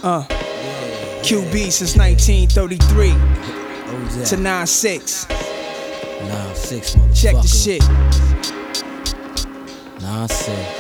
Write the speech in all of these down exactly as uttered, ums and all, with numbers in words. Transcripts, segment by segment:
Uh, Q B since nineteen thirty-three to nine six. nine six, motherfucker. Check the shit. nine six.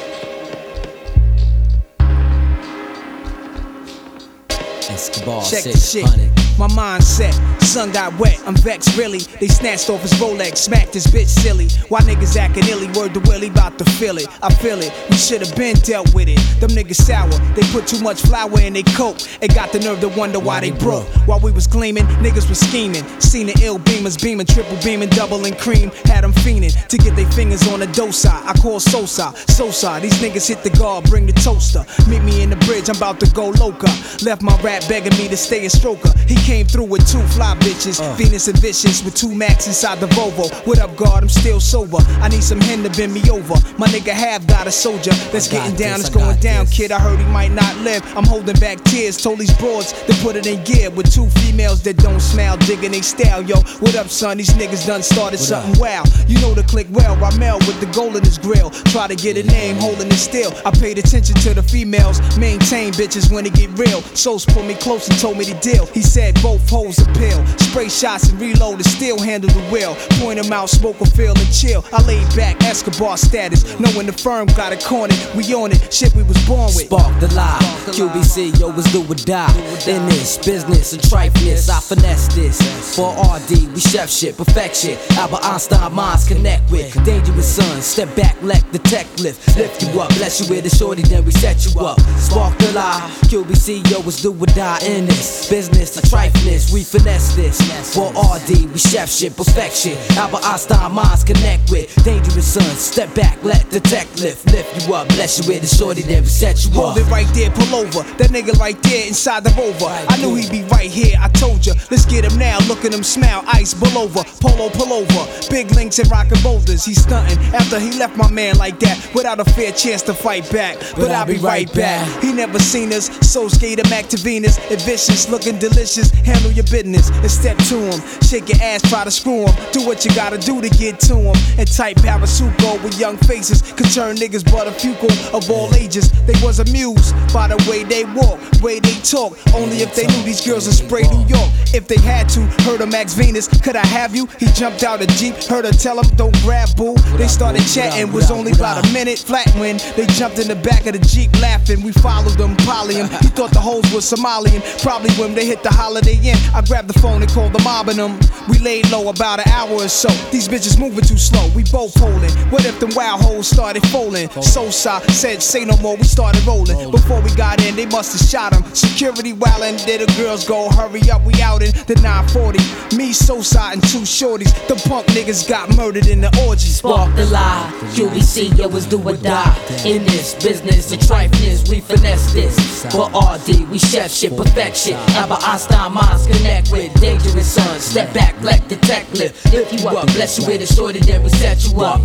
Escobar, Check the shit. My mindset, sun got wet, I'm vexed really. They snatched off his Rolex, smacked his bitch silly. Why niggas acting illy, word to Willie, bout to feel it. I feel it, we should've been dealt with it. Them niggas sour, they put too much flour in they coke. And got the nerve to wonder why they broke. While we was gleaming, niggas was scheming. Seen the ill beamers beaming, triple beaming, double and cream. Had them fiending to get their fingers on the dosa. I call Sosa, Sosa. These niggas hit the guard, bring the toaster. Meet me in the bridge, I'm about to go loca. Left my rap begging me to stay a stroker. He came through with two fly bitches, uh. Venus and Vicious with two Max inside the Volvo. What up, guard? I'm still sober. I need some hen to bend me over. My nigga have got a soldier that's getting down. This, it's going down, this. kid. I heard he might not live. I'm holding back tears. Told these broads to put it in gear with two females that don't smile, digging they style. Yo, what up, son? These niggas done started what something up? Wow. You know the click well. Ramel with the gold in his grill. Try to get a name, holding it still. I paid attention to the females. Maintain bitches when it get real. Souls pulled me close and told me the deal. He said both hoes appeal. Spray shots and reload and still handle the wheel. Point them out, smoke a feel and chill. I laid back, Escobar status. Knowing the firm got it cornered. We on it, shit we was born with. Spark the lie. Q B C, yo, was do or die. In this business and trifeness, I finesse this. For R D, we chef shit, perfection. Albert Einstein minds connect with. Dangerous sons, step back, let the tech lift. Lift you up, bless you with a shorty, then we set you up. Spark the lie. Q B C, yo, was do or die in this business and trifeness, we finesse this. For R D, we chef shit, perfection. Albert Einstein minds connect with. Dangerous sons, step back, let the tech lift. Lift you up, bless you with a shorty, then we set you up. Hold it right there, pull over. That nigga right there inside the Rover. I knew he'd be right here, I told ya. Let's get him now, look at him smile. Ice, pull over, polo, pull over. Big links and rockin' boulders, he's stuntin'. After he left my man like that, without a fair chance to fight back. But, but I'll be right, right back. back. He never seen us, so skater Mac to Venus. And vicious, looking delicious, handle your business and step to him. Shake your ass, try to screw him. Do what you gotta do to get to him. And type Parasuco with young faces. Could turn niggas but a few of all ages. They was amused by the way they walk, way they talk. Only if they knew these girls would spray New York. If they had to, heard of Max Venus, could I have you? He jumped out a Jeep, heard her tell him don't grab boo. They started chatting, was only about a minute flat when they jumped in the back of the Jeep laughing. We followed them, poly him. He thought the hoes was Somalian. Probably when they hit the Holiday Inn, I grabbed the phone and called the mob and them. We laid low about an hour or so. These bitches moving too slow, we both holding. What if them wild hoes started folding? Sosa said say no more, we started rolling. Before we got in, they must have shot him. Security wildin', did the girls go hurry up, we out in the nine forty. Me, Sosa, and two shorties. The punk niggas got murdered in the orgy. Spark the lie, Q B C, yo, was do or die. In this business and trifeness, we finesse this. For R D, we chef shit, perfection. Albert Einstein minds connect with. Dangerous sons, step back, let the tech lift. Lift you up, bless you with a shorty, then we set you up.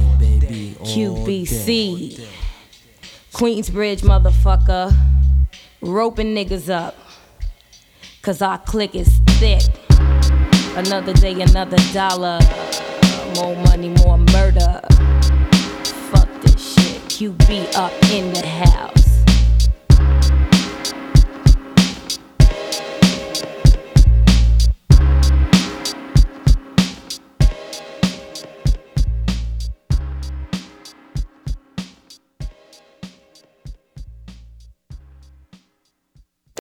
Q B C, Queensbridge, motherfucker. Roping niggas up, cause our clique is thick. Another day, another dollar. More money, more murder. Fuck this shit. Q B up in the house.